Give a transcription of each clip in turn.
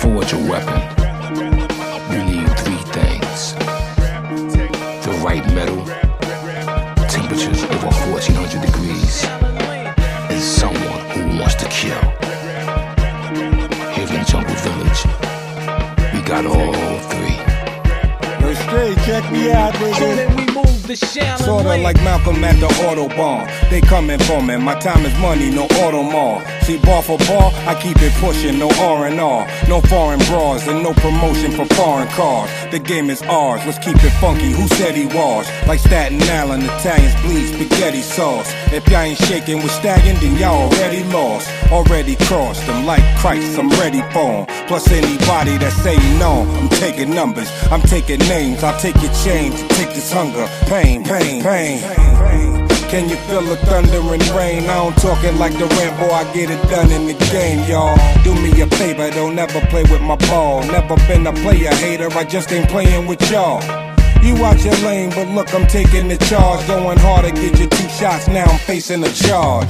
forge a weapon, you need three things: the right metal, temperatures over 1400 degrees, and someone who wants to kill. Here in Jungle Village, we got all three. Yo, straight, check me out, nigga. So then we move the Shallon Sorta Lane. like Malcolm at the Autobahn. They coming for me, my time is money, no Audemars. See, bar for bar, I keep it pushing, no R&R. No foreign bras and no promotion for foreign cars. The game is ours, let's keep it funky, who said he was? Like Staten Island, Italians bleed spaghetti sauce. If y'all ain't shaking with Stallion, then y'all already lost. Already crossed them like Christ, I'm ready for 'em. Plus anybody that say no, I'm taking numbers, I'm taking names. I'll take your change, take this hunger, pain, pain, pain. Can you feel the thunder and rain? I don't talk it like the Rambo, I get it done in the game, y'all. Do me a favor, don't never play with my ball. Never been a player hater, I just ain't playing with y'all. You watch your lane, but look, I'm taking the charge. Going hard to get you 2 shots, now I'm facing a charge.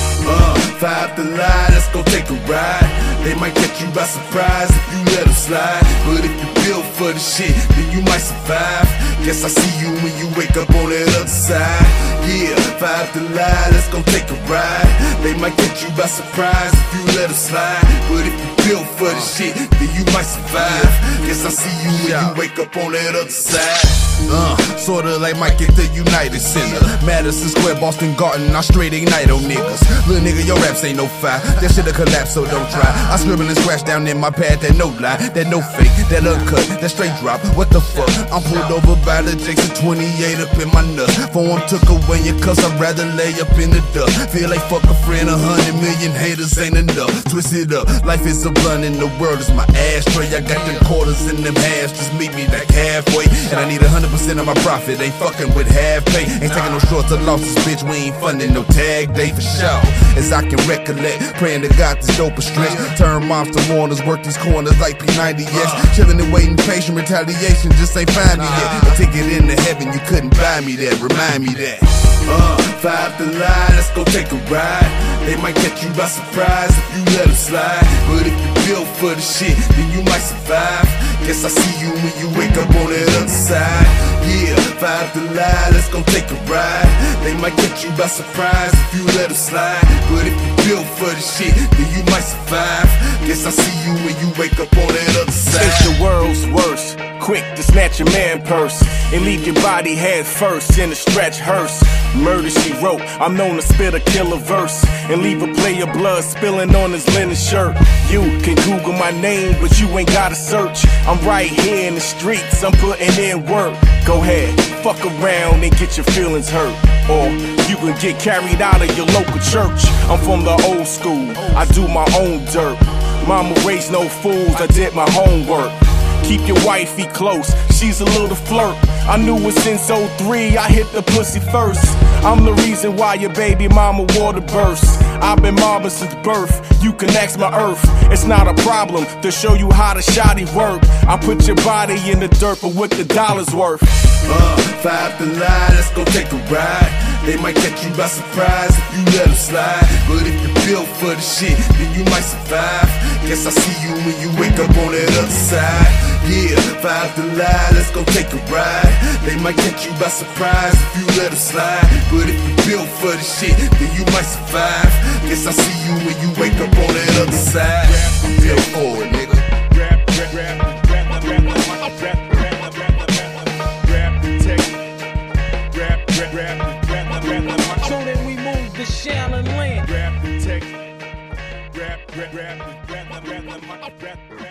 5 to lie, let's go take a ride. They might catch you by surprise if you let them slide. But if you build for the shit, then you might survive. Guess I see you when you wake up on that other side. Yeah, 5 to lie, let's go take a ride. They might catch you by surprise if you let them slide. But if you build for the shit, then you might survive. Guess I see you when you wake up on that other side. Sorta like Mike at the United Center, Madison Square, Boston Garden, I straight ignite on niggas. Little nigga, your raps ain't no fire, that shit'll collapse, so don't try. I scribble and scratch down in my pad, that no lie, that no fake, that uncut, that straight drop, what the fuck? I'm pulled over by the Jackson 28 up in my nuts. Phone took away your cuss, I'd rather lay up in the dust. Feel like fuck a friend, 100 million haters ain't enough. Twist it up, life is a blunt and the world is my ashtray. I got them quarters in them halves, just meet me like halfway. And I need 100% of my profit, ain't fucking with half pay. Ain't taking no shorts or losses, bitch, we ain't funding no tag day for sure. As I can recollect, praying to God this dope a stretch. Turn moms to mourners, work these corners like P90X. Chilling and waiting, patient retaliation just ain't find me yet. A ticket into heaven, you couldn't buy me that, remind me that. 5 to lie, let's go take a ride. They might catch you by surprise if you let them slide. But if you build for the shit, then you might survive. Guess I see you when you wake up on that other side. Yeah, 5 to lie, let's go take a ride. They might catch you by surprise if you let them slide. But if you build for the shit, then you might survive. Guess I see you when you wake up on that other side. It's the world's worst, quick to snatch your man purse and leave your body head first in a stretch hearse. Murder she wrote, I'm known to spit a killer verse and leave a player blood spilling on his linen shirt. You can Google my name, but you ain't gotta search. I'm right here in the streets, I'm putting in work. Go ahead, fuck around and get your feelings hurt. Or you can get carried out of your local church. I'm from the old school, I do my own dirt. Mama raised no fools, I did my homework. Keep your wifey close, she's a little flirt. I knew it since 03, I hit the pussy first. I'm the reason why your baby mama water bursts. I've been mobbing since birth, you can ask my earth. It's not a problem to show you how the shotty work. I put your body in the dirt, but what the dollar's worth? 5 to lie, let's go take a ride. They might catch you by surprise if you let them slide. But if you build for the shit, then you might survive. Guess I see you when you wake up on that other side. Yeah, 5 to lie, let's go take a ride. They might catch you by surprise if you let them slide. But if you build for the shit, then you might survive. Guess I see you when you wake up on that other side. Build for it, nigga. So then we move the Shallon Lane. Grab the tech. Grab.